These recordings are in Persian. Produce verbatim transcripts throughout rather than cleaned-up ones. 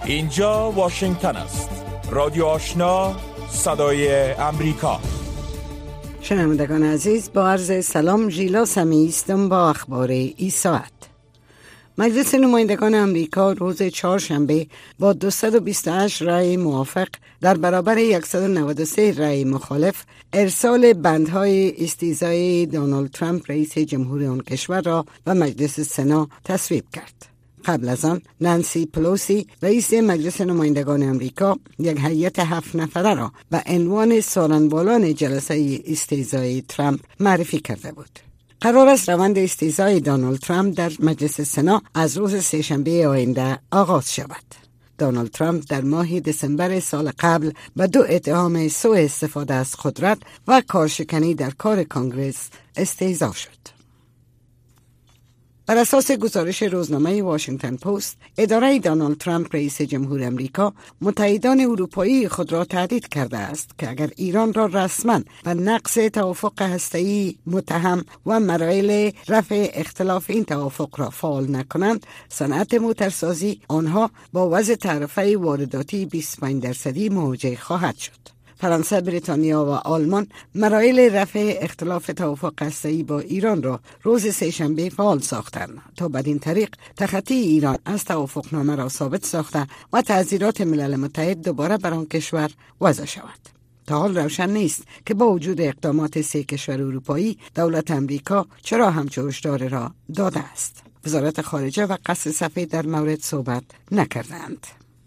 اینجا واشنگتن است. رادیو آشنا، صدای امریکا. شنوندگان عزیز، با عرض سلام، ژیلا سمی هستم با اخبار این ساعت. مجلس نمایندگان امریکا روز چهارشنبه با دویست و بیست و هشت رای موافق در برابر صد و نود و سه رای مخالف ارسال بندهای استیضای دونالد ترامپ رئیس جمهوری آن کشور را به مجلس سنا تصویب کرد. قبل از آن نانسی پلوسی رئیس مجلس نمایندگان امریکا یک هیئت هفت نفره را به عنوان سارنبالان جلسه استیضای ترامپ معرفی کرده بود. قرار است روند استیضای دونالد ترامپ در مجلس سنا از روز سه‌شنبه آینده آغاز شود. دونالد ترامپ در ماه دسامبر سال قبل به دو اتهام سوء استفاده از قدرت و کارشکنی در کار کنگره استیضا شد. بر اساس گزارش روزنامه واشنگتن پست، اداره دونالد ترامپ رئیس جمهور امریکا متحدان اروپایی خود را تهدید کرده است که اگر ایران را رسما به نقض توافق هسته‌ای متهم و مراحل رفع اختلاف این توافق را فعال نکنند، صنعت موتورسازی آنها با وضع تعرفه وارداتی بیست و پنج درصدی مواجه خواهد شد. فرانسه، بریتانیا و آلمان مراحل رفع اختلاف توافق هسته‌ای با ایران را روز سه‌شنبه فعال ساختند تا بدین طریق تخطی ایران از توافقنامه را ثابت ساخته و تعزیرات ملل متحد دوباره بر آن کشور وضع شود. تا حال روشن نیست که با وجود اقدامات سه کشور اروپایی، دولت امریکا چرا همچون هشدار را داده است. وزارت خارجه و قصر سفید در مورد صحبت نکردند.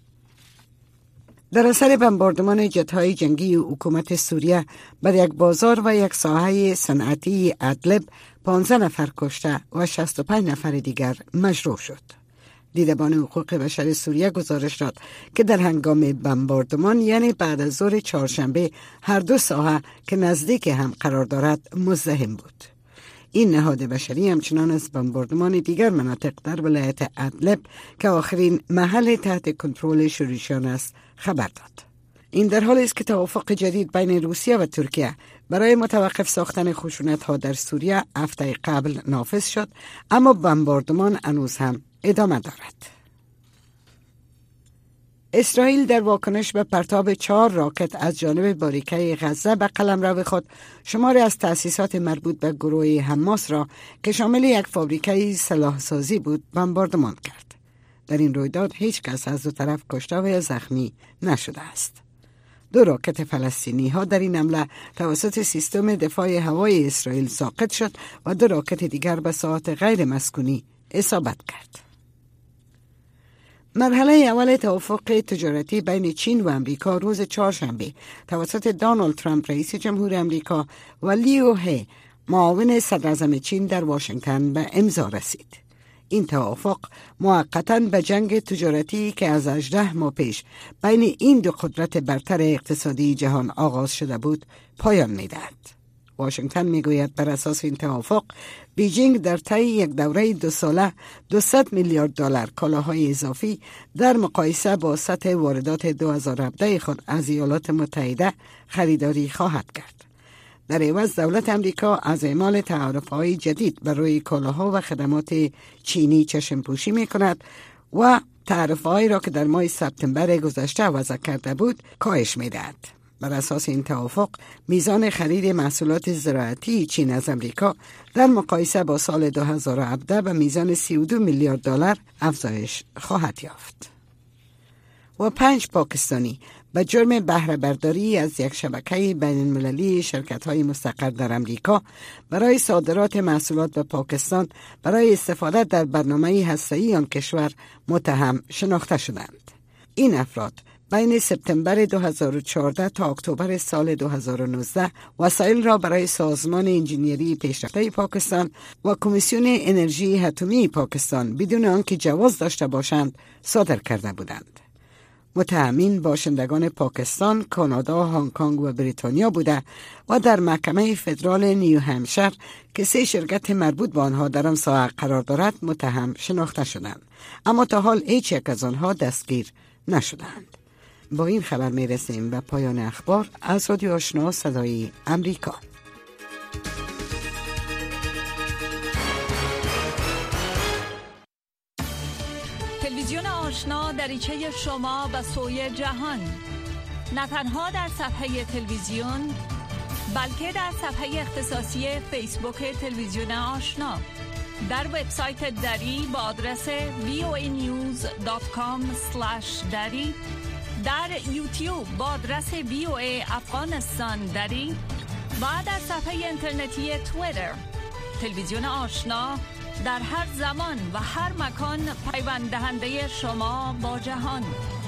در اثر بمباردمان جت‌های جنگی حکومت سوریه بر یک بازار و یک ساحه صنعتی ادلب پانزده نفر کشته و شصت و پنج نفر دیگر مجروح شد. دیدبان حقوق بشر سوریه گزارش داد که در هنگام بمباردمان، یعنی بعد از ظهر چهارشنبه، هر دو ساحه که نزدیک هم قرار دارد مزدحم بود. این نهاد بشری همچنان از بمباردمان دیگر مناطق در ولایت ادلب که آخرین محل تحت کنترل شوریشان است خبر داد. این در حالی است که توافق جدید بین روسیه و ترکیه برای متوقف ساختن خشونت‌ها در سوریه هفته قبل نافذ شد، اما بمباردمان هنوز هم ادامه دارد. اسرائیل در واکنش به پرتاب چهار راکت از جانب باریکه غزه به قلمرو خود شماری از تأسیسات مربوط به گروه حماس را که شامل یک فابریکه سلاحسازی بود بمباردمان کرد. در این رویداد هیچ کس از دو طرف کشته و یا زخمی نشده است. دو راکت فلسطینی ها در این حمله توسط سیستم دفاع هوایی اسرائیل ساقط شد و دو راکت دیگر به ساحات غیر مسکونی اصابت کرد. مرحله اول توافق تجارتی بین چین و امریکا روز چهارشنبه توسط دونالد ترامپ رئیس جمهور امریکا و لیو هی معاون صدراعظم چین در واشنگتن به امضا رسید. این توافق موقتاً به جنگ تجارتی که از هجده ماه پیش بین این دو قدرت برتر اقتصادی جهان آغاز شده بود پایان می‌دهد. واشنگتن میگوید بر اساس این توافق بیجینگ در طی یک دوره دو ساله دویست میلیارد دلار کالاهای اضافی در مقایسه با سطح واردات دو هزار و هفده خود از ایالات متحده خریداری خواهد کرد. در عوض دولت امریکا از اعمال تعرفه‌های جدید بر روی کالاها و خدمات چینی چشم پوشی می کند و تعرفه‌هایی را که در ماه سپتامبر گذشته وضع کرده بود کاهش می دهد. بر اساس این توافق میزان خرید محصولات زراعتی چین از امریکا در مقایسه با سال دو هزار و هفده به میزان سی و دو میلیارد دلار افزایش خواهد یافت. و پنج پاکستانی به جرم بهره برداری از یک شبکه بین المللی شرکت‌های مستقر در امریکا برای صادرات محصولات به پاکستان برای استفاده در برنامه هسته‌ای آن کشور متهم شناخته شدند. این افراد بین سپتامبر دو هزار و چهارده تا اکتبر سال دو هزار و نوزده وسایل را برای سازمان انجینیری پیشرفته پاکستان و کمیسیون انرژی اتمی پاکستان بدون آنکه جواز داشته باشند صادر کرده بودند. متهمین باشندگان پاکستان، کانادا، هنگ کنگ و بریتانیا بوده و در محکمه فدرال نیو همشر که سه شرکت مربوط به آنها در آن ساحه قرار دارد متهم شناخته شدند، اما تا حال هیچ یک از آنها دستگیر نشدند. با این خبر می رسیم به پایان اخبار از رادیو آشنا صدای امریکا. تلویزیون آشنا دریچه شما به سوی جهان، نه تنها در صفحه تلویزیون بلکه در صفحه اختصاصی فیسبوک تلویزیون آشنا، در وبسایت دری با آدرس وی او ای نیوز دات کام اسلش دری، در یوتیوب با آدرس وی او ای افغانستان دری و در صفحه اینترنتی توییتر. تلویزیون آشنا در هر زمان و هر مکان پیوند دهنده شما با جهان.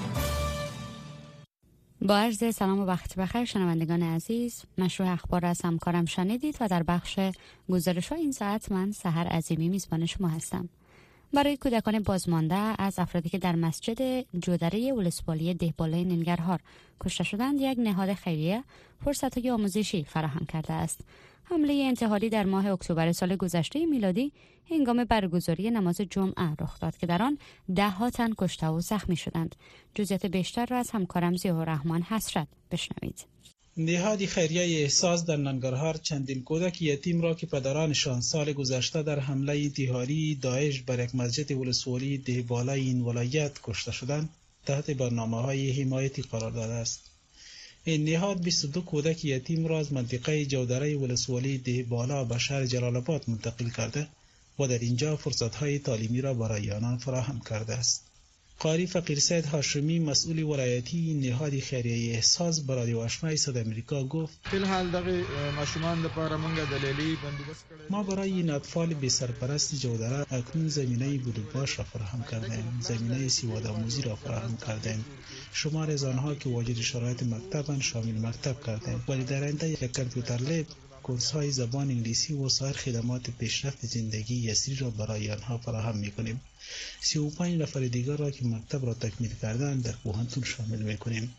با عرض سلام و وقت بخیر شنوندگان عزیز، مشروع اخبار از همکارم شنیدید و در بخش گزارش‌های این ساعت من سحر عظیمی میزبان شما هستم. برای کودکان بازمانده از افرادی که در مسجد جودره ولسوالی دهبالای ننگرهار کشته شدند، یک نهاد خیریه فرصت‌های آموزشی فراهم کرده است. حمله انتحاری در ماه اکتبر سال گذشته میلادی هنگام برگزاری نماز جمعه رخ داد که در آن ده ها تن کشته و زخمی شدند. جزئیات بیشتر را از همکارم ضیاءالرحمن حسرت بشنوید. نهاد خیریه احساس در ننگرهار چندین کودک یتیم را که پدرانشان سال گذشته در حمله انتحاری داعش بر یک مسجد ولسوالی دهبالای این ولایت کشته شدند تحت برنامه‌های حمایتی قرار داده است. این نهاد بیست و دو کودک یتیم را از منطقه جودره ولسوالی دهبالا به شهر جلال آباد منتقل کرده و در اینجا فرصت‌های تعلیمی را برای آنان فراهم کرده است. قاری فقیرسید هاشمی مسئول ولایتی نهاد خیریه احساس برای رادیو آشنا صدای امریکا گفت: فی‌الحال دغه ماشومان لپاره موږ د لیلی بندوبست کړی. ما برای این اطفال بی سرپرست جودره اکنون زمینه بود و باش را فراهم کردیم، زمینه سواد آموزی را فراهم کردیم. شمار از آنها که واجد شرایط مکتبند شامل مکتب کردیم، ولی در آینده یک کامپیوتر لب، کورس های زبان انگلیسی و سایر خدمات پیشرفت زندگی یسری را برای آنها فراهم می‌کنیم. سی و پنج نفر دیگر را که مکتب را تکمیل کردند در پوهنتون شامل می‌کنیم.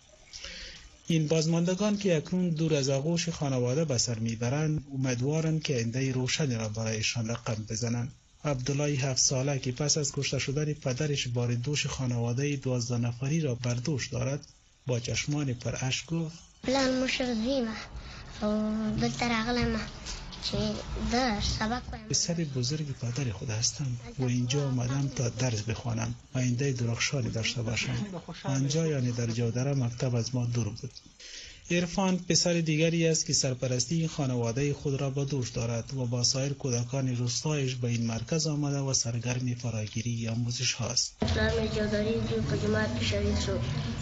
این بازماندگان که اکنون دور از آغوش خانواده به سر میبرند امیدوارند که آینده روشنی را برایشان رقم بزنند. عبدالله هفت ساله که پس از کشته شدن پدرش بار دوش خانواده دوازده نفری را بر دوش دارد با چشمان پر اشک گفت: پلان مشرفیمه و بلتر عقلمه چه در سبق کنم. پسر بزرگ پدر خود هستم و اینجا آمدم تا درس بخوانم و آینده درخشانی داشته باشم. آنجا یعنی در جودره مکتب از ما دور بود. عرفان پسر دیگری است که سرپرستی خانواده خود را به دوش دارد و با سایر کودکان روستایش به این مرکز آمده و سرگرم فراگیری آموزش هاست. در جودری جو جماعت شهید شد.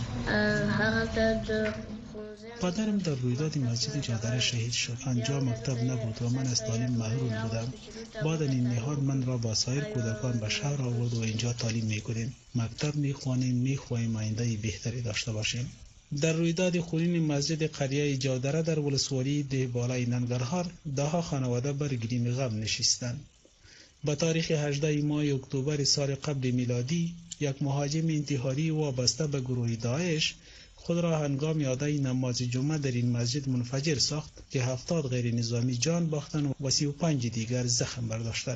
هغه پدرم در رویداد مسجد جودره شهید شد. آنجا مکتب نبود و من از تعلیم محروم بودم. بعد این نهاد من را با سایر کودکان به شهر آورد و اینجا تعلیم میکنیم. مکتب میخوانیم، میخواهیم آینده بهتری داشته باشیم. در رویداد خونین مسجد قریه جودره در ولسوالی دهبالای ننگرهار ده ها خانواده بر گریم غم نشستند. با تاریخ هجده ماه اکتبر سال قبل میلادی یک مهاجم انتحاری وابسته به گروه داعش خود را هنگام ادای نماز جمعه در این مسجد منفجر ساخت که هفتاد غیر نظامی جان باختند و سی و پنج دیگر زخم برداشتند.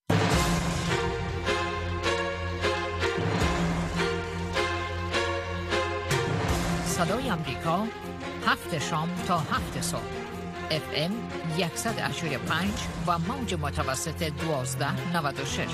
صدای امریکا هفت شام تا هفت صبح اف ام صد و هشتاد و پنج و موج متوسط دوازده نود و شش.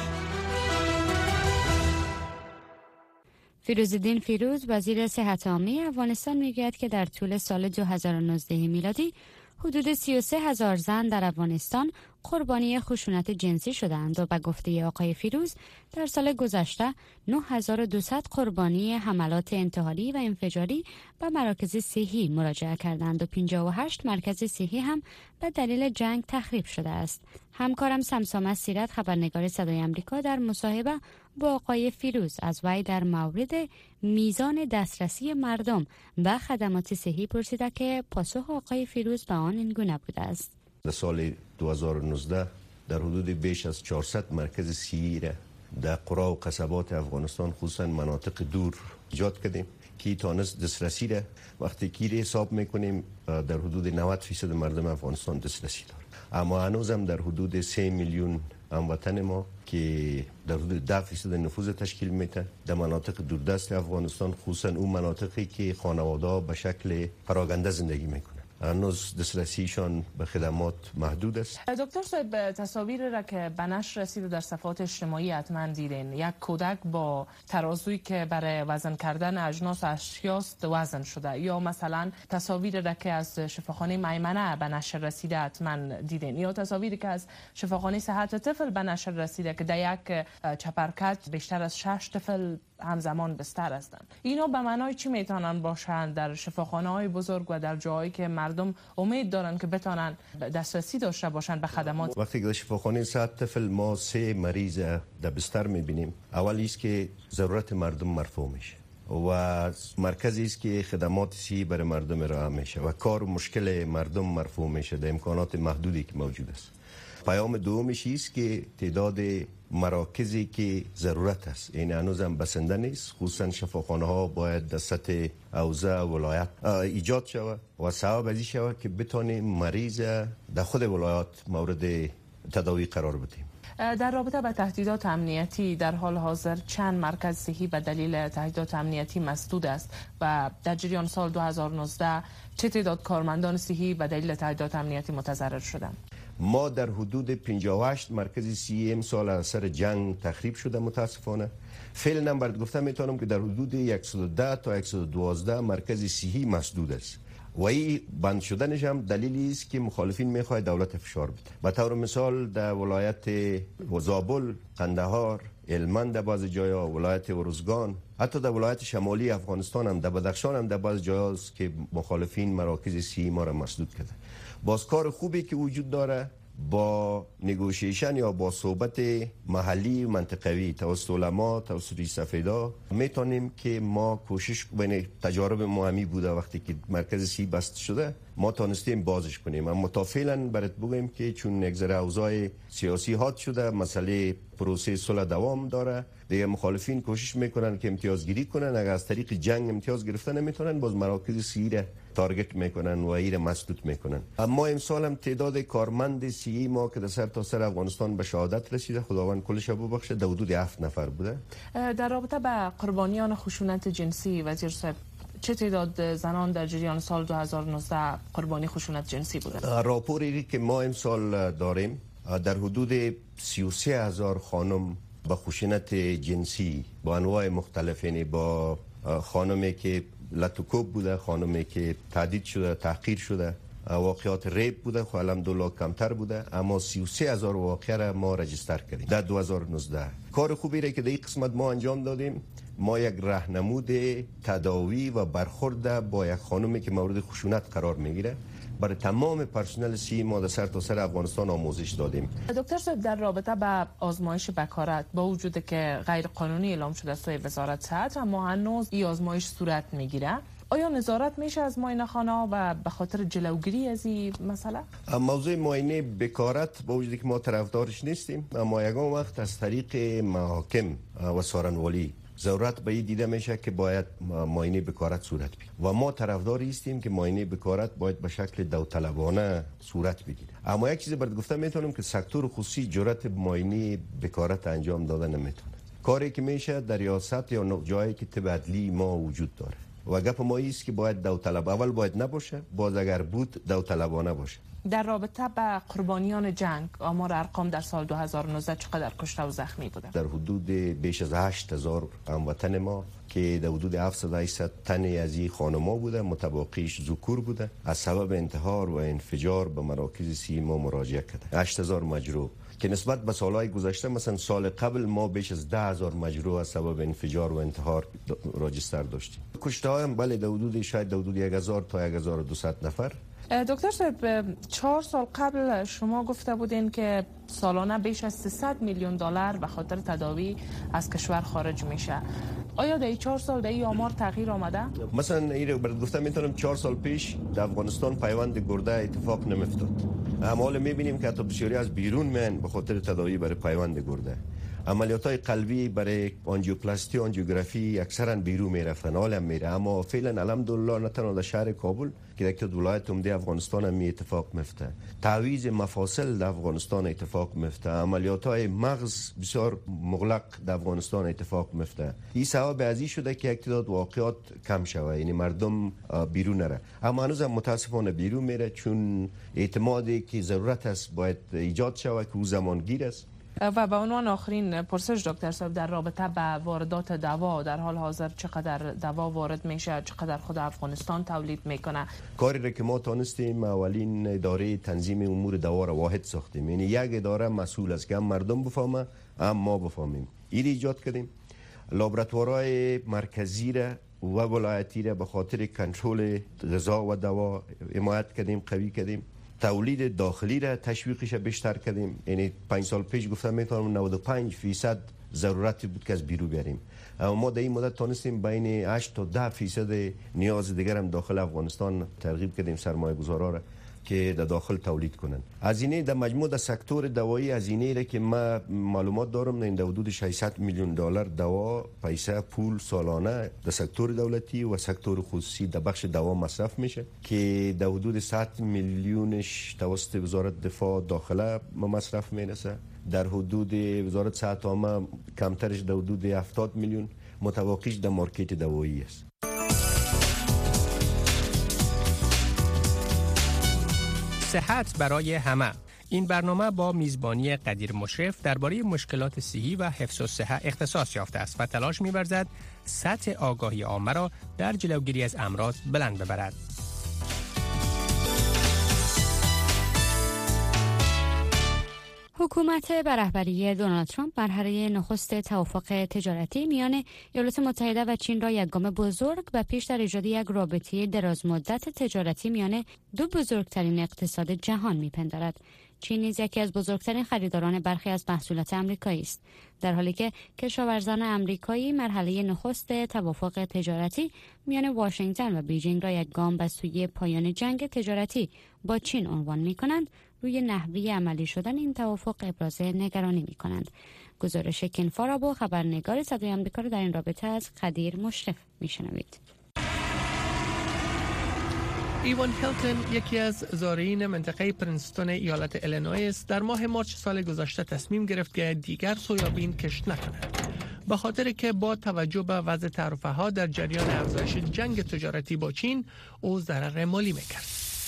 فیروزالدین فیروز وزیر صحت عامه افغانستان میگوید که در طول سال دو هزار و نوزده میلادی حدود سی و سه هزار زن در افغانستان قربانی خشونت جنسی شدند و به گفته آقای فیروز در سال گذشته نه هزار و دویست قربانی حملات انتحاری و انفجاری به مراکز صحی مراجعه کردند و پنجاه و هشت مرکز صحی هم به دلیل جنگ تخریب شده است. همکارم سمسامه سیرت خبرنگار صدای امریکا در مصاحبه با آقای فیروز از وی در مورد میزان دسترسی مردم به خدمات صحی پرسیده که پاسخ آقای فیروز به آن اینگونه بوده است. در سال دو هزار و نوزده در حدود بیش از چهارصد مرکز صحی را در قرا و قصبات افغانستان خصوصا مناطق دور ایجاد کردیم که تانست دسترسی را وقتی که حساب میکنیم در حدود نود فیصد مردم افغانستان دسترسی دارد. اما هنوز هم در حدود سه میلیون هموطن ما که در حدود ده فیصد نفوذ تشکیل میده در مناطق دوردست افغانستان، خصوصا اون مناطقی که خانواده‌ها به شکل پراگنده زندگی میکنن. هنوز دسترسیشان به خدمات محدود است. دکتر صاحب، تصاویر را که به نشر رسیده در صفحات اجتماعی حتما دیدین، یک کودک با ترازویی که برای وزن کردن اجناس اشیاست وزن شده، یا مثلا تصاویر را که از شفاخانه میمنه به نشر رسیده حتما دیدین، یا تصاویری که از شفاخانه صحت طفل به نشر رسیده که در یک چپرکت بیشتر از شش طفل همزمان بستر هستند. اینا به معنای چی میتونن باشند در شفاخانه های بزرگ و در جایی که مردم امید دارن که بتونن دسترسی داشته باشند به خدمات؟ وقتی که در شفاخانه صحت طفل ما سه مریض در بستر میبینیم، اولی است که ضرورت مردم مرفوع میشه و مرکزی است که خدمات سی برای مردم ارائه میشه و کار و مشکل مردم مرفوع میشه در امکانات محدودی که موجود است. پیام دومش است که تعداد مراکزی که ضرورت است این هنوز هم بسنده نیست، خصوصا شفاخانه ها باید در سطح حوزه ولایت ایجاد شود و سبب ازی شود که بتونیم مریض در خود ولایات مورد تداوی قرار بدیم. در رابطه با تهدیدات امنیتی در حال حاضر چند مرکز صحی به دلیل تهدیدات امنیتی مسدود است و در جریان سال دو هزار و نوزده چه تعداد کارمندان صحی به دلیل تهدیدات امنیتی متضرر شدند؟ ما در حدود پنجاه و هشت مرکز سی امسال از سر جنگ تخریب شده متاسفانه. فعلا برات گفتم میتونم که در حدود صد و ده تا صد و دوازده مرکز صحی مسدود است و این بند شدنش هم دلیلی است که مخالفین میخواهد دولت فشار بده. به طور مثال در ولایت زابل، قندهار، هلمند در بعض جاها، ولایت ارزگان، حتی در ولایت شمالی افغانستان هم در بدخشان هم در بعض جاهاست که مخالفین مراکز صحی ما را مسدود کرده. باز کار خوبی که وجود داره با نگوشیشن یا با صحبت محلی منطقوی توسط علما، توسط سفیدا میتونیم که ما کوشش کنیم. تجارب مهمی بوده وقتی که مرکز سی بسته شده ما تونستیم بازش کنیم، اما تا فعلا برات بگم که چون نگذره اوضاع سیاسی حاد شده، مسئله پروسه صلح دوام داره، دیگه مخالفین کوشش میکنن که امتیازگیری کنن، اگر از طریق جنگ امتیاز گرفتن نمیتونن باز مراکز سی را تارگت میکنن و ایر مسدود میکنن. اما امسال هم تعداد کارمند سی ما که در سر تا سر افغانستان به شهادت رسیده، خداوند کلش ببخشه، در حدود هفت نفر بوده. در رابطه با قربانیان خشونت جنسی وزیر صاحب، چه تعداد زنان در جریان سال دو هزار و نوزده قربانی خشونت جنسی بودند؟ راپوری که ما امسال داریم در حدود سی و سه هزار خانم با خشونت جنسی با انواع مختلف، یعنی با خانمی که لطوکوب بوده، خانمی که تهدید شده، تحقیر شده، واقعات ریپ بوده، خب الحمدلله کمتر بوده، اما سی و سه هزار واقعه را ما رجیستر کردیم در دو هزار و نوزده. کار خوبی را که در این قسمت ما انجام دادیم، ما یک راهنمود تداوی و برخورد با یک خانمی که مورد خشونت قرار میگیره برای تمام پرسنل سی ما در سر تا سر افغانستان آموزش دادیم. دکتر صاحب، در رابطه با آزمایش بکارت با وجود که غیر قانونی اعلام شده از وزارت صحت، اما هنوز این آزمایش صورت میگیره، آیا نظارت میشه از معاینه خانه و به خاطر جلوگیری از این مسئله؟ موضوع معاینه بکارت با وجودی که ما طرفدارش نیستیم، اما یگان وقت از طریق محاکم و سارنوالی ضرورت به این دیده میشه که باید معاینه بکارت صورت بگیره و ما طرفداری هستیم که معاینه بکارت باید به شکل داوطلبانه صورت بگیره. اما یک چیز برات گفتم میتونم که سکتور خصوصی جرأت معاینه بکارت انجام دادن نمیتونه. کاری که میشه در ریاست یا جایی که طب عدلی ما وجود داره و گپ ما ایست که باید داوطلب اول باید نباشه، باز اگر بود داوطلبانه باشه. در رابطه با قربانیان جنگ، آمار ارقام در سال دو هزار و نوزده چقدر کشته و زخمی بوده؟ در حدود بیش از هشت هزار هموطن ما که در حدود هفتصد تا هشتصد تن از این خانما بوده، متباقیش ذکور بوده، از سبب انتحار و انفجار به مراکز سی ما مراجعه کرده. هشت هزار مجروح که نسبت به سالهای گذشته، مثلا سال قبل ما بیش از ده هزار مجروح از سبب انفجار و انتحار راجستر داشتیم. کشته ها هم بله در حدود شاید در حدود یک هزار تا یک هزار و دویست نفر. دکتر صاحب، چهار سال قبل شما گفته بودین که سالانه بیش از سیصد میلیون دلار به خاطر تداوی از کشور خارج میشه. آیا در این چهار سال در این آمار تغییر آمده؟ مثلا این رو برات گفتم میتونم چهار سال پیش در افغانستان پیوند گرده اتفاق نمیفتاد، اما حالا میبینیم که حتی بسیاری از بیرون میان به خاطر تداوی برای پیوند گرده. عملیات‌های قلبی برای آنژیوپلاستی و آنژیوگرافی اکثرا بیرون میره، فنال هم میره، اما فعلا الحمدلله نه تنها در شهر کابل که در ولایت عمده افغانستان هم اتفاق میفته، تعویض مفاصل در افغانستان اتفاق میفته، عملیات‌های مغز بسیار مغلق در افغانستان اتفاق میفته. این سبب ازی شده که یک تعداد واقعات کم شوه، یعنی مردم بیرون نره، اما هنوز هم متاسفانه بیرون میره، چون اعتمادی که ضرورت است باید ایجاد شود که او زمانگیر است. و به عنوان آخرین پرسش دکتر صاحب، در رابطه با واردات دوا در حال حاضر چقدر دوا وارد میشه، چقدر خود افغانستان تولید میکنه؟ کاری را که ما تانستیم اولین اداره تنظیم امور دوا را واحد ساختیم، یعنی یک اداره مسئول است که هم مردم بفهمه هم ما بفهمیم. این ایجاد کردیم. لابراتوارهای مرکزی را و ولایتی را به خاطر کنترل غذا و دوا حمایت کردیم، قوی کردیم. تولید داخلی را تشویقش بیشتر کردیم، یعنی پنج سال پیش گفتم میتونم نود و پنج درصد ضرورتی بود که از بیرون بیاریم، اما ما در این مدت تونستیم بین هشت تا ده درصد نیاز دیگر هم داخل افغانستان ترغیب کردیم سرمایه گذارا را که در داخل تولید کنند. هزینه در مجموع در سکتور دوایی هزینه را که ما معلومات دارم در حدود ششصد میلیون دلار دوا پیسه پول سالانه در سکتور دولتی و سکتور خصوصی در بخش دوا مصرف میشه که در حدود صد میلیونش توسط وزارت دفاع داخله مصرف میرسه، در حدود وزارت صحت عامه کمترش در حدود هفتاد میلیون، متوقعش در مارکت دوایی است. صحت برای همه. این برنامه با میزبانی قدیر مشرف درباره مشکلات صحی و حفظ الصحه اختصاص یافته است و تلاش می‌ورزد سطح آگاهی عامه را در جلوگیری از امراض بلند ببرد. حکومت به رهبری دونالد ترامپ مرحله نخست توافق تجارتی میان ایالات متحده و چین را یک گام بزرگ و پیش در ایجاد یک رابطه درازمدت تجارتی میان دو بزرگترین اقتصاد جهان میپندارد. چین نیز یکی از بزرگترین خریداران برخی از محصولات آمریکایی است، در حالی که کشاورزان آمریکایی مرحله نخست توافق تجارتی میان واشنگتن و بیجینگ را یک گام به سوی پایان جنگ تجارتی با چین عنوان می‌کنند. روی نحوه عملی شدن این توافق ابراز نگرانی می‌کنند. گزارش کن فارابو، خبرنگار صدای آمریکا، را در این رابطه از قدیر مشرف می‌شنوید. ایوان هیلتون، یکی از زائرین منطقه پرینستون ایالت ایلینویس، در ماه مارچ سال گذشته تصمیم گرفت که دیگر سویابین کشت نکند، به خاطر که با توجه به وضع تعرفه ها در جریان افزایش جنگ تجارتی با چین او ضرر مالی میکرد.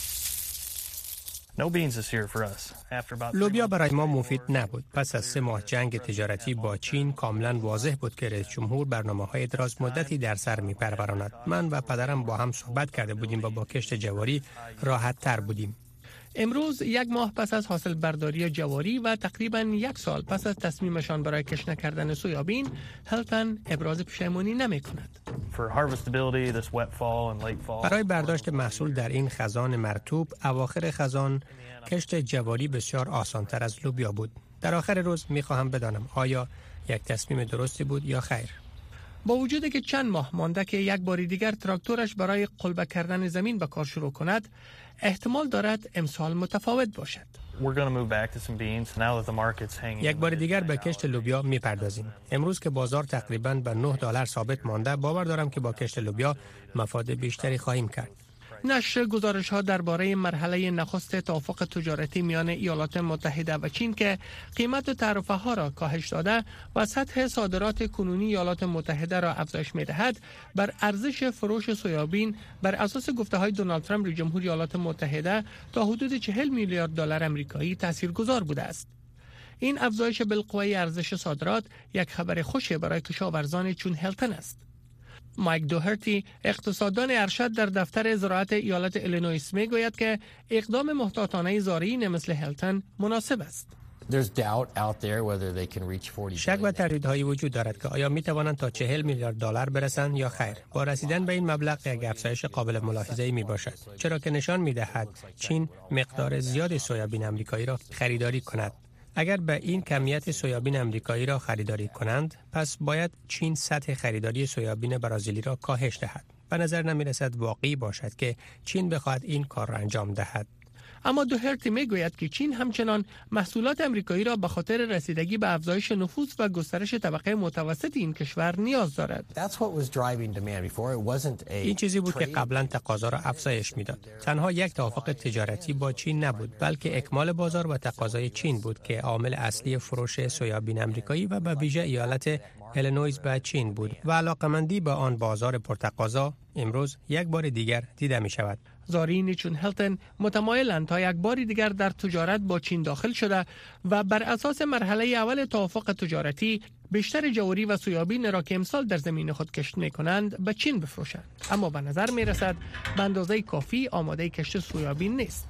لوبیا برای ما مفید نبود. پس از سه ماه جنگ تجارتی با چین کاملا واضح بود که رئیس جمهور برنامه‌های دراز مدتی در سر می‌پروراند. من و پدرم با هم صحبت کرده بودیم و با کشت جواری راحت تر بودیم. امروز یک ماه پس از حاصل برداری جواری و تقریبا یک سال پس از تصمیمشان برای کشت نکردن سویابین، هیلتون ابراز پشیمانی نمی کند. برای برداشت محصول در این خزان مرطوب، اواخر خزان کشت جواری بسیار آسانتر از لوبیا بود. در آخر روز می خواهم بدانم آیا یک تصمیم درستی بود یا خیر. با وجود که چند ماه مانده که یک بار دیگر تراکتورش برای قلبه کردن زمین به کار شروع کند، احتمال دارد امسال متفاوت باشد. یک بار دیگر به کشت لوبیا می پردازیم. امروز که بازار تقریباً به نه دلار ثابت مانده، باور دارم که با کشت لوبیا مفاد بیشتری خواهیم کرد. نشر گزارش ها درباره مرحله نخست توافق تجارتی میان ایالات متحده و چین که قیمت تعرفه ها را کاهش داده و سطح صادرات کنونی ایالات متحده را افزایش می دهد، بر ارزش فروش سویابین بر اساس گفته های دونالد ترامپ رئیس جمهور ایالات متحده تا حدود چهل میلیارد دلار آمریکایی تاثیرگذار بوده است. این افزایش بالقوه ارزش صادرات یک خبر خوشی برای کشاورزان چون هیلتون است. مایک دوهرتی، اقتصاددان ارشد در دفتر زراعت ایالت ایلینویس، می گوید که اقدام محتاطانه زائرین مثل هیلتون مناسب است. شک و تردیدهایی وجود دارد که آیا می توانند تا چهل میلیارد دلار برسند یا خیر. با رسیدن به این مبلغ یک افزایش قابل ملاحظه‌ای می باشد، چرا که نشان می دهد چین مقدار زیادی سویابین آمریکایی را خریداری کند. اگر به این کمیت سویابین آمریکایی را خریداری کنند، پس باید چین سطح خریداری سویابین برزیلی را کاهش دهد. به نظر نمی رسد واقعی باشد که چین بخواهد این کار را انجام دهد. اما دوهرتی میگوید که چین همچنان محصولات امریکایی را به خاطر رسیدگی به افزایش نفوذ و گسترش طبقه متوسط این کشور نیاز دارد. این چیزی بود که قبلا تقاضا را افزایش میداد. تنها یک توافق تجارتی با چین نبود، بلکه اکمال بازار و تقاضای چین بود که عامل اصلی فروش سویابین امریکایی و به ویژه ایالت ایلینویز به چین بود و علاقمندی به آن بازار پرتقاضا امروز یک بار دیگر دیده می شود. زارین چون هیلتون متمایلند تا یک بار دیگر در تجارت با چین داخل شده و بر اساس مرحله اول توافق تجارتی بیشتر جواری و سویابین را که امسال در زمین خود کشت می کنند به چین بفروشند، اما به نظر می رسد به اندازه کافی آماده کشت سویابین نیست.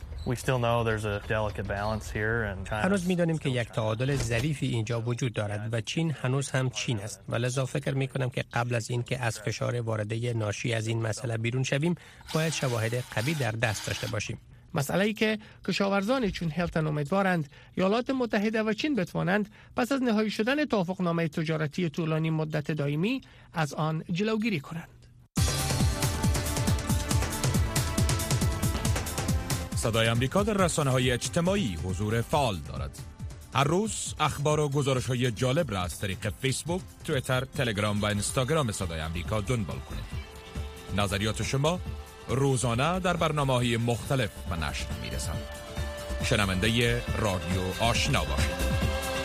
هنوز می‌دانیم که یک تعادل ظریفی اینجا وجود دارد و چین هنوز هم چین است و لذا فکر می‌کنم که قبل از این که از فشار وارده ناشی از این مسئله بیرون شویم باید شواهد قوی در دست داشته باشیم. مسئله‌ای که کشاورزان چون هیلتون امیدوارند ایالات متحده و چین بتوانند پس از نهایی شدن توافقنامه تجارتی طولانی مدت دائمی از آن جلوگیری کنند. صدای امریکا در رسانه‌های اجتماعی حضور فعال دارد. هر روز اخبار و گزارش‌های جالب را از طریق فیسبوک، توییتر، تلگرام و اینستاگرام صدای امریکا دنبال کنید. نظریات شما روزانه در برنامه‌های مختلف به نشر می‌رسند. شنونده رادیو آشنا باشید.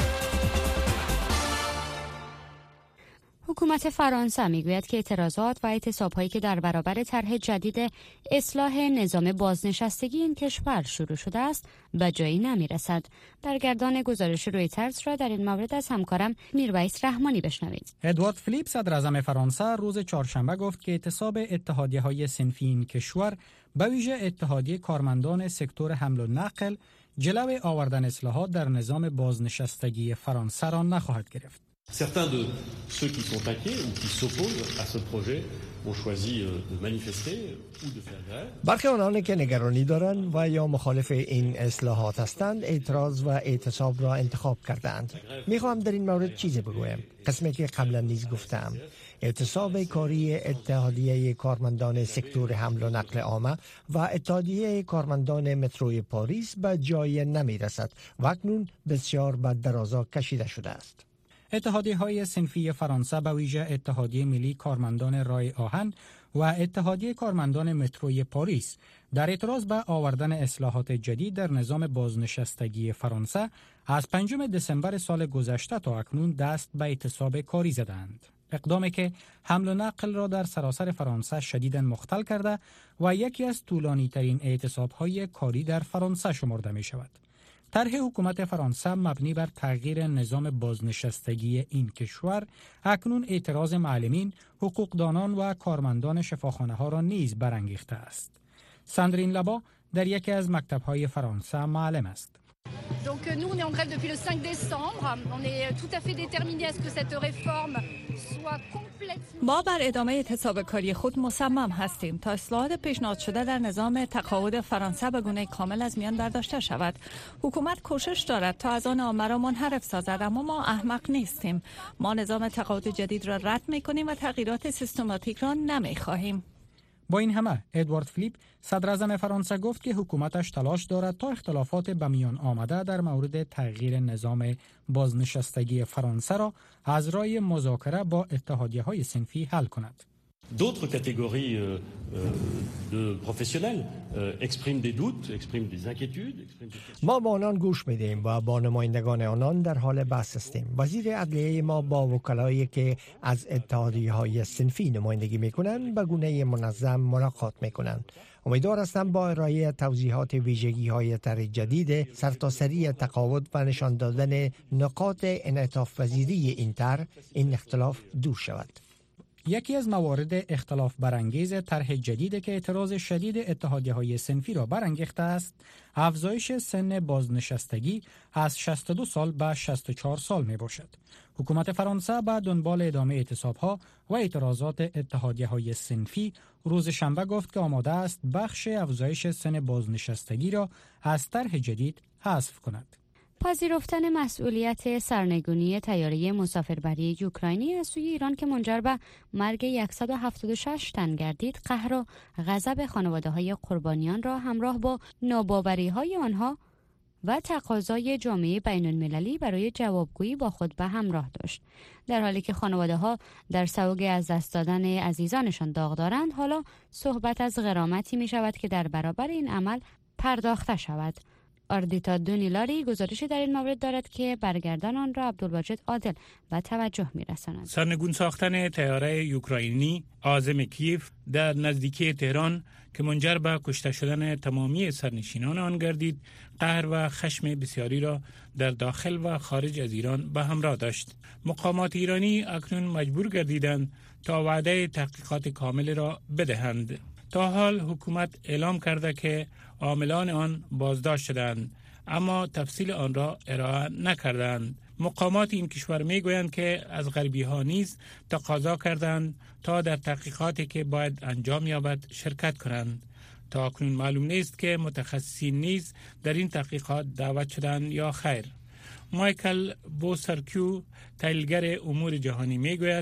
حکومت فرانسه میگوید که اعتراضات و اعتصاب‌هایی که در برابر طرح جدید اصلاح نظام بازنشستگی این کشور شروع شده است به جایی نمیرسد. برگردان گزارش رویترز را در این مورد از همکارم میرویس رحمانی بشنوید. ادوارد فلیپ صدر اعظم فرانسه روز چهارشنبه گفت که اعتصاب اتحادیه‌های صنفی این کشور به ویژه اتحادیه کارمندان سکتور حمل و نقل جلوی آوردن اصلاحات در نظام بازنشستگی فرانسه را نخواهد گرفت. Certains de ceux qui sont inquiets ou qui s'opposent à ce projet ont choisi de manifester ou de faire grève. برخی آنانی که نگرانی دارند و یا مخالف این اصلاحات هستند اعتراض و اعتصاب را انتخاب کردند. میخواهم در این مورد چیزی بگویم، قسمی که قبلا نیز گفتم. اعتصاب کاری اتحادیه کارمندان سکتور حمل و نقل عامه و اتحادیه کارمندان متروی پاریس به جای نمی رسد و اکنون بسیار به درازا کشیده شده است. اتحادیه‌های صنفی فرانسه به ویژه اتحادیه ملی کارمندان رای آهن و اتحادیه کارمندان متروی پاریس در اعتراض به آوردن اصلاحات جدید در نظام بازنشستگی فرانسه از پنجم دسامبر سال گذشته تا اکنون دست به اعتصاب کاری زدند. اقدامی که حمل و نقل را در سراسر فرانسه شدیداً مختل کرده و یکی از طولانی‌ترین اعتصاب‌های کاری در فرانسه شمرده می‌شود. طرح حکومت فرانسه مبنی بر تغییر نظام بازنشستگی این کشور اکنون اعتراض معلمین، حقوقدانان و کارمندان شفاخانه‌ها را نیز برانگیخته است. ساندرین لبا در یکی از مکتب‌های فرانسه معلم است. Donc nous on est en grève depuis le cinq décembre. On est tout à fait déterminés à ce que cette réforme soit complètement. ما بر ادامه اعتصاب کاری خود مصمم هستیم تا اصلاحات پیشنهاد شده در نظام تقاعد فرانسه به گونه کامل از میان برداشته شود. حکومت کوشش دارد تا از آن عامه را منحرف سازد، اما ما احمق نیستیم. ما نظام تقاعد جدید را رد می‌کنیم و تغییرات سیستماتیک را نمی‌خواهیم. با این همه ادوارد فلیپ صدر اعظم فرانسه گفت که حکومتش تلاش دارد تا اختلافات به میان آمده در مورد تغییر نظام بازنشستگی فرانسه را از راه مذاکره با اتحادیه‌های صنفی حل کند. D'autres catégories euh, de professionnels euh, expriment des doutes, expriment des inquiétudes. Expriment des... ما با آنان گوش میدیم و با نمایندگان آنان در حال بحث هستیم. وزیر عدلیه ما با وکلایی که از اتحادیه‌های صنفی نمایندگی میکنند به گونه منظم ملاقات میکنند. امیدوار هستم با ارائه توضیحات ویژگی‌های طرح جدید سرتاسری تقاعد و نشان دادن نقاط انعطاف پذیری این طرح این اختلاف دور شود. یکی از موارد اختلاف برانگیز طرح جدید که اعتراض شدید اتحادیه‌های صنفی را برانگیخته است، افزایش سن بازنشستگی از شصت و دو سال به شصت و چهار سال می باشد. حکومت فرانسه به دنبال ادامه اعتصاب‌ها و اعتراضات اتحادیه‌های صنفی روز شنبه گفت که آماده است بخش افزایش سن بازنشستگی را از طرح جدید حذف کند. پذیرفتن مسئولیت سرنگونی طیاره مسافربری یوکراینی از سوی ایران که منجر به مرگ صد و هفتاد و شش تن گردید، قهر و غضب خانواده‌های قربانیان را همراه با ناباوری‌های آنها و تقاضای جامعه بین‌المللی برای جوابگویی با خود به همراه داشت. در حالی که خانواده‌ها در سوگ از دست دادن عزیزانشان داغ دارند، حالا صحبت از غرامتی می شود که در برابر این عمل پرداخته شود. آردیتا دونیلاری گزارش در این مورد دارد که برگردان آن را عبدالواجد عادل به توجه می‌رساند. سرنگون ساختن طیاره یوکراینی عازم کیف در نزدیکی تهران که منجر به کشته شدن تمامی سرنشینان آن گردید، قهر و خشم بسیاری را در داخل و خارج از ایران به همراه داشت. مقامات ایرانی اکنون مجبور گردیدند تا وعده تحقیقات کامل را بدهند. تا حال حکومت اعلام کرده که عاملان آن بازداشت شدند، اما تفصیل آن را ارائه نکردند. مقامات این کشور می گویند که از غربی ها نیز تقاضا کردند تا در تحقیقاتی که باید انجام یابد شرکت کنند. تا اکنون معلوم نیست که متخصصین نیز در این تحقیقات دعوت شدند یا خیر. مایکل بوسرکیو، تحلیلگر امور جهانی میگوید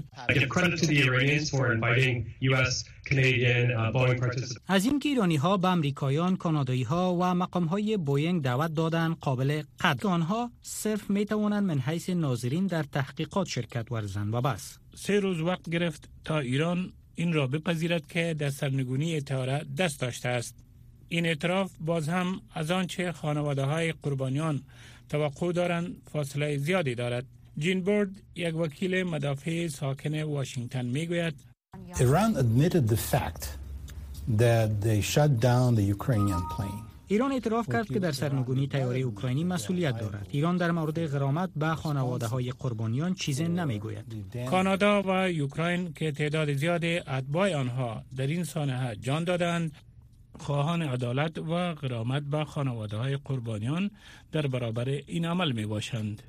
از اینکه ایرانی ها به امریکایان، کانادایی ها و مقام های بوینگ دعوت دادن قابل قدر. آنها صرف می توانند من حیث ناظرین در تحقیقات شرکت ورزند و بس. سه روز وقت گرفت تا ایران این را بپذیرد که در سرنگونی طیاره دست داشته است. این اعتراف باز هم از آنچه خانواده های قربانیان توقع دارند فاصله زیادی دارد. جین برد، یک وکیل مدافع ساکن واشنگتن میگوید Iran admitted the fact that they shut down the Ukrainian plane. ایران اعتراف کرد که در سرنگونی طیاره اوکراینی مسئولیت دارد. ایران در مورد غرامت به خانواده‌های قربانیان چیزی نمیگوید. کانادا و اوکراین که تعداد زیاد اتباع آنها در این سانحه جان دادند، خواهان عدالت و غرامت به خانواده‌های قربانیان در برابر این عمل می باشند.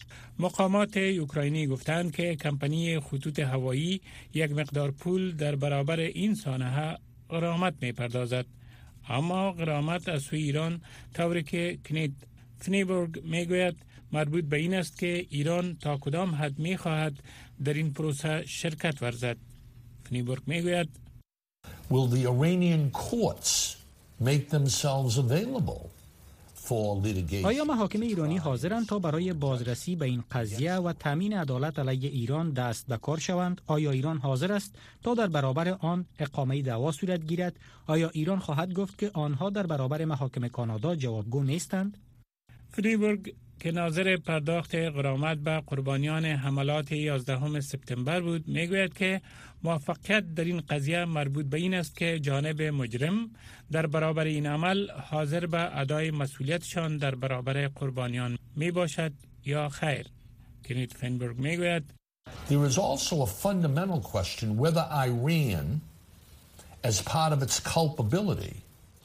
مقامات اوکراینی گفتند که کمپانی خطوط هوایی یک مقدار پول در برابر این سانحه غرامت می پردازد، اما غرامت از سوی ایران طوری که کنیت فنیبورگ می گوید مربوط به این است که ایران تا کدام حد می خواهد در این پروسه شرکت ورزد. فنیبورگ می گوید Will the Iranian courts make themselves available for litigation? آیا محاکم ایرانی حاضرند تا برای بازرسی به این قضیه و تامین عدالت علیه ایران دست به کار شوند؟ آیا ایران حاضر است تا در برابر آن اقامه دعوا صورت گیرد؟ آیا ایران خواهد گفت که آنها در برابر محاکم کانادا جوابگو نیستند؟ فریبورگ که ناظر پرداخت غرامت به قربانیان حملات یازدهم سپتامبر بود میگوید که موفقیت در این قضیه مربوط به این است که جانب مجرم در برابر این عمل حاضر به ادای مسئولیتشان در برابر قربانیان می باشد یا خیر. کنیت فنبرگ میگوید There is also a fundamental question whether Iran as part of its culpability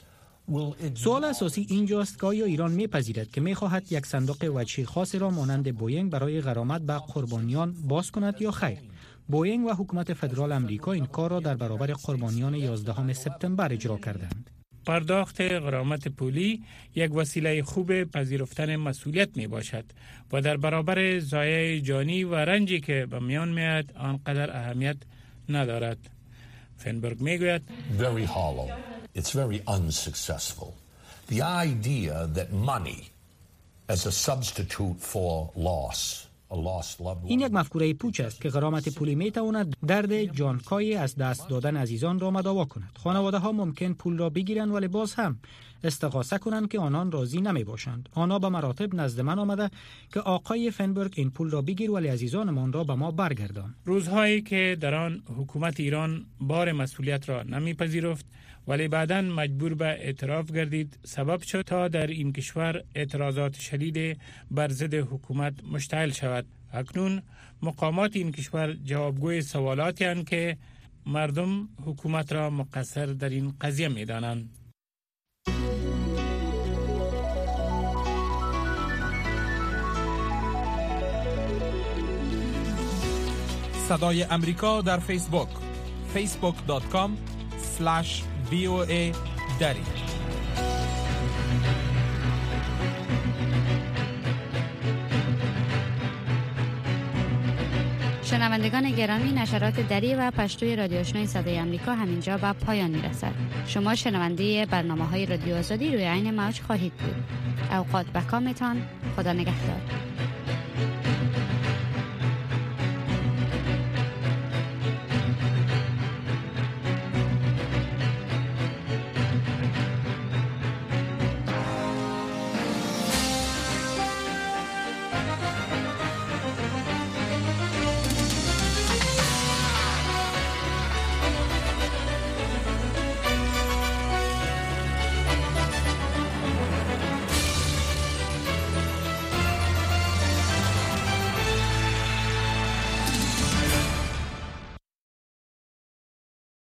سوال اساسی اینجاست که آیا ایران میپذیرد که میخواهد یک صندوق وجهی خاصی را مانند بوینگ برای غرامت به قربانیان باز کند یا خیر؟ بوینگ و حکومت فدرال امریکا این کار را در برابر قربانیان یازدهم سپتامبر اجرا کردند. پرداخت غرامت پولی یک وسیله خوب پذیرفتن مسئولیت می باشد و در برابر ضایع جانی و رنجی که به میان میاد آنقدر اهمیت ندارد. فنبرگ میگوید Very hollow. It's very unsuccessful. The idea that money as a substitute for loss, a lost loved one. این یک مفکوره پوچ است که غرامت پولی می تواند درد جانکای از دست دادن عزیزان را مداوا کند. خانواده ها ممکن پول را بگیرند ولی باز هم استغاثه کنند که آنان راضی نمی باشند. آنها به مراتب نزد من آمده که آقای فنبرگ این پول را بگیر ولی عزیزانمان را به ما برگردان. روزهایی که در آن حکومت ایران بار مسئولیت را نمیپذیرفت ولی بعداً مجبور به اعتراف گردید سبب شد تا در این کشور اعتراضات شدید بر ضد حکومت مشتعل شود. اکنون مقامات این کشور جوابگوی سوالاتی اند که مردم حکومت را مقصر در این قضیه می دانند. صدای امریکا در فیسبوک فیسبوک دات کام اسلش وی او ای دری شنوندگان گرامی، نشرات دری و پشتوی رادیو آشنای صدای آمریکا همینجا به پایان میرسد. شما شنونده برنامه‌های رادیو آزادی روی عین موج خواهید بود. اوقات بکامتان. خدا نگهدار.